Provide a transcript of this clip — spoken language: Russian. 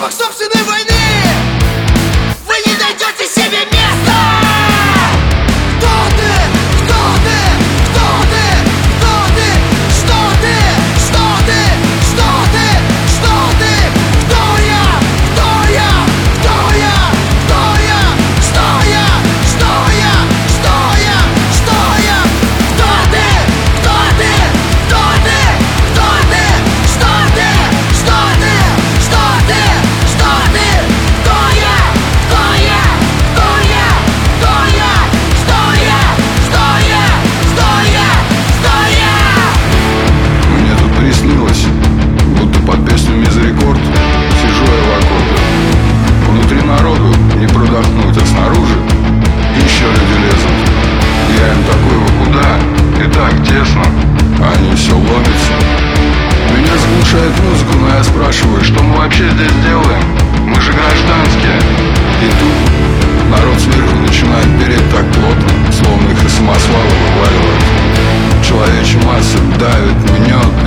осколок собственной войны. Вы не найдете себе места. Кто ты? Кто ты? Кто ты? Кто ты? Что ты? Что ты? Что ты? Что ты? Кто я? Кто я? Кто я? Кто я? Что я? Что я? Что я? Что я? Кто ты? Кто ты? Кто ты? Кто ты? Что ты? Что ты? Что ты? Что ты? Кто я? Кто я? Кто я? Кто я? Что я? Что я? Что я? Что я? Мне тут приснилось, будто под песню «Мизерикорд» сижу я в окопе. Внутри народу не продохнуть, а снаружи еще люди лезут. Я им такой: вы куда? И так тесно, а они все ломятся. Меня заглушает музыку, но я спрашиваю, что мы вообще здесь делаем? Мы же гражданские. И тут народ сверху начинает переть так плотно, словно их из самосвала вываливают. Человечья масса давит, мнет,